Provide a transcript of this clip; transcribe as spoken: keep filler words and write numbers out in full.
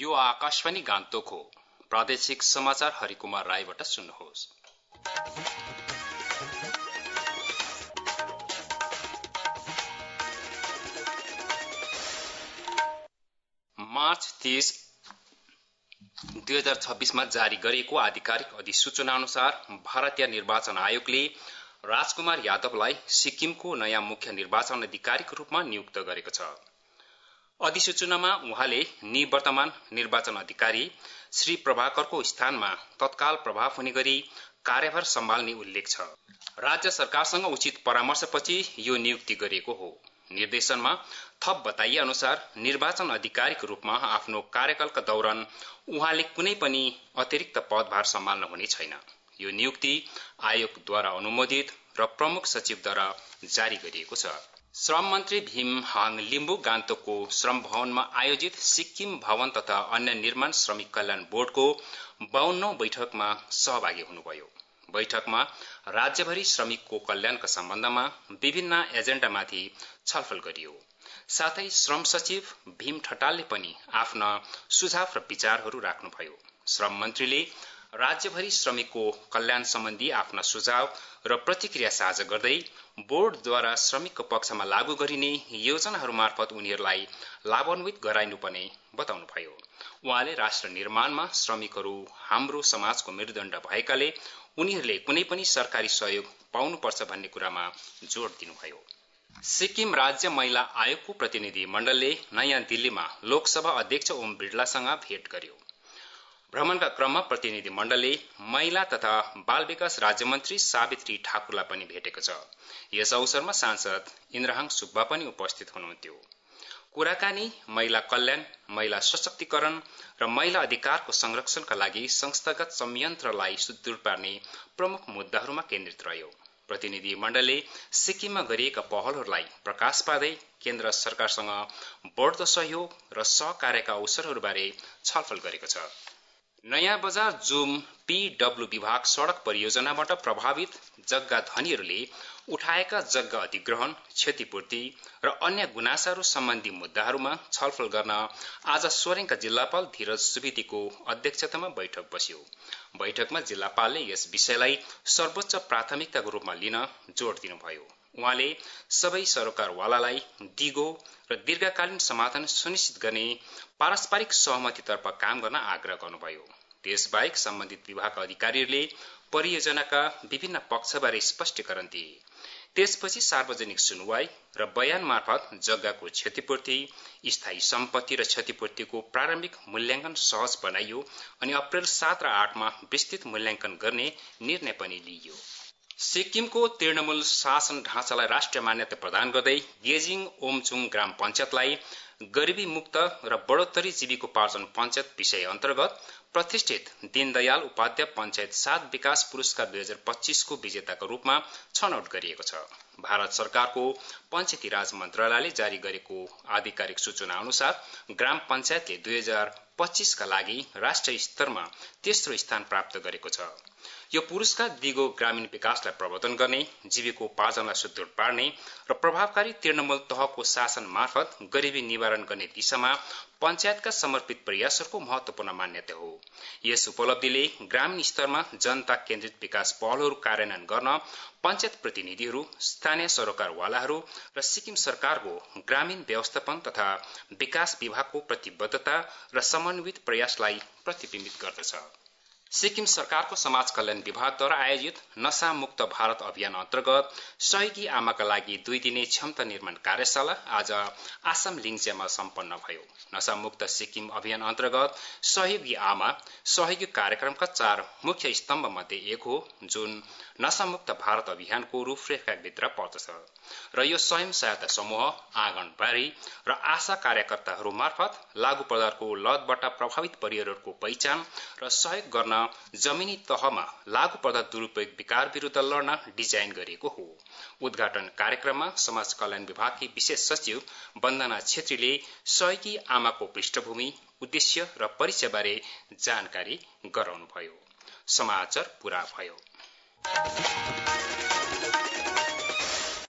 यो आकाशवाणी गान्तोक हो। प्रादेशिक समाचार हरिकुमार राईबाट सुन्नुहोस्। मार्च तीस दुई हजार छब्बीस मा जारी गरिएको आधिकारिक अधिसूचना अनुसार भारतीय निर्वाचन आयोगले राजकुमार यादवलाई सिक्किमको नयाँ मुख्य निर्वाचन अधिकारीको रूपमा नियुक्त गरेको छ। अधिसूचनामा उहाँले निवर्तमान निर्वाचन अधिकारी श्री प्रभाकरको स्थानमा तत्काल प्रभाव हुने गरी कार्यभार सम्हाल्ने उल्लेख छ। राज्य सरकारसँग उचित परामर्शपछि यो नियुक्ति गरिएको हो। निर्देशनमा थप बताइए अनुसार निर्वाचन अधिकारीको रूपमा आफ्नो कार्यकालका दौरान उहाँले कुनै पनि अतिरिक्त पदभार सम्हाल्न हुने छैन। यो नियुक्ति आयोगद्वारा अनुमोदित र प्रमुख सचिवद्वारा जारी गरिएको छ। श्रम मन्त्री भीम हाङ लिम्बु गान्तोकको श्रम भवनमा आयोजित सिक्किम भवन तथा अन्य निर्माण श्रमिक कल्याण बोर्डको बाउन्नौं बैठकमा सहभागी हुनुभयो। बैठकमा राज्यभरि श्रमिकको कल्याणका सम्बन्धमा विभिन्न एजेन्डामाथि छलफल गरियो। साथै श्रम सचिव भीम ठटालले पनि आफ्ना सुझाव र विचारहरू राख्नुभयो। श्रम मन्त्रीले राज्यभरि श्रमिकको कल्याण सम्बन्धी आफ्ना सुझाव र प्रतिक्रिया साझा गर्दै बोर्डद्वारा श्रमिकको पक्षमा लागू गरिने योजनाहरू मार्फत उनीहरूलाई लाभान्वित गराइनुपर्ने बताउनुभयो। उहाँले राष्ट्र निर्माणमा श्रमिकहरू हाम्रो समाजको मेरुदण्ड भएकाले उनीहरूले कुनै पनि सरकारी सहयोग पाउनुपर्छ भन्ने कुरामा जोड दिनुभयो। सिक्किम राज्य महिला आयोगको प्रतिनिधि मण्डलले नयाँ दिल्लीमा लोकसभा अध्यक्ष ओम बिड़लासँग भेट गर्यो। भ्रमणका क्रममा प्रतिनिधि मण्डलले महिला तथा बाल विकास राज्य मन्त्री सावित्री ठाकुरलाई पनि भेटेको छ। यस अवसरमा सांसद इन्द्रहाङ सुब्बा पनि उपस्थित हुनुहुन्थ्यो। कुराकानी महिला कल्याण, महिला सशक्तिकरण र महिला अधिकारको संरक्षणका लागि संस्थागत संयन्त्रलाई सुदृढ पार्ने प्रमुख मुद्दाहरूमा केन्द्रित रह्यो। प्रतिनिधि मण्डलले सिक्किममा गरिएका पहलहरूलाई प्रकाश पार्दै केन्द्र सरकारसँग बढ्दो सहयोग र सहकार्यका अवसरहरूबारे छलफल गरेको छ। नयाँ बजार जुम पीडब्ल्यू विभाग सड़क परियोजनाबाट प्रभावित जग्गा धनीहरूले उठाएका जग्गा अधिग्रहण, क्षतिपूर्ति र अन्य गुनासाहरू सम्बन्धी मुद्दाहरूमा छलफल गर्न आज सोरेङका जिल्लापाल धीरज सुवेदीको अध्यक्षतामा बैठक बस्यो। बैठकमा जिल्लापालले यस विषयलाई सर्वोच्च प्राथमिकताको रूपमा लिन जोड दिनुभयो। उहाँले सबै सरोकारवालालाई दिगो र दीर्घकालीन समाधान सुनिश्चित गर्ने पारस्परिक सहमतितर्फ काम गर्न आग्रह गर्नुभयो। त्यसबाहेक सम्बन्धित विभागका अधिकारीहरूले परियोजनाका विभिन्न पक्षबारे स्पष्टीकरण दिए। त्यसपछि सार्वजनिक सुनवाई र बयान मार्फत जग्गाको क्षतिपूर्ति, स्थायी सम्पत्ति र क्षतिपूर्तिको प्रारम्भिक मूल्याङ्कन सहज बनाइयो अनि अप्रेल सात र आठ मा विस्तृत मूल्याङ्कन गर्ने निर्णय पनि लिइयो। सिक्किमको तृणमूल शासन ढाँचालाई राष्ट्रिय मान्यता प्रदान गर्दै गेजिङ ओमचुङ ग्राम पञ्चायतलाई गरिबी मुक्त र बढोत्तरी जीविकोपार्जन पञ्चायत विषय अन्तर्गत प्रतिष्ठित दीनदयाल उपाध्याय पञ्चायत सात विकास पुरस्कार दुई हजार पच्चीस को विजेताको रूपमा छनौट गरिएको छ। भारत सरकारको पञ्चायती राज मन्त्रालयले जारी गरेको आधिकारिक सूचना अनुसार ग्राम पञ्चायतले दुई हजार पच्चीस का लागि राष्ट्रिय स्तरमा तेस्रो स्थान प्राप्त गरेको छ। यो पुरस्कार दिगो ग्रामीण विकासलाई प्रवर्धन गर्ने, जीविकोपार्जनलाई सुदृढ पार्ने र प्रभावकारी तृणमूल तहको शासन मार्फत गरिबी निवारण गर्ने दिशामा पञ्चायतका समर्पित प्रयासहरूको महत्वपूर्ण मान्यता हो। यस उपलब्धिले ग्रामीण स्तरमा जनता केन्द्रित विकास पहलहरू कार्यान्वयन गर्न पञ्चायत प्रतिनिधिहरू, स्थानीय सरोकारवालाहरू र सिक्किम सरकारको ग्रामीण व्यवस्थापन तथा विकास विभागको प्रतिबद्धता र समन्वित प्रयासलाई प्रतिबिम्बित गर्दछ। सिक्किम सरकारको समाज कल्याण विभागद्वारा आयोजित नशा मुक्त भारत अभियान अन्तर्गत सहयोगी आमाका लागि दुई दिने क्षमता निर्माण कार्यशाला आज आसाम लिङच्यामा सम्पन्न भयो। नशा मुक्त सिक्किम अभियान अन्तर्गत सहयोगी आमा सहयोगी कार्यक्रमका चार मुख्य स्तम्भ मध्ये एक हो, जुन नशा मुक्त भारत अभियानको रूपरेखाभित्र पर्दछ र यो स्वयं सहायता समूह, आँगनबाडी र आशा कार्यकर्ताहरू मार्फत लागू पदार्थको लतबाट प्रभावित परिवारहरूको पहिचान र सहयोग गर्न जमिनी तहमा लागू पदार्थ दुरुपयोग विकार विरुद्ध लड्न डिजाइन गरिएको हो। उद्घाटन कार्यक्रममा समाज कल्याण विभागकी विशेष सचिव वन्दना छेत्रीले सहयोगी आमाको पृष्ठभूमि, उद्देश्य र परिचयबारे जानकारी गराउनुभयो। समाचार पूरा भयो।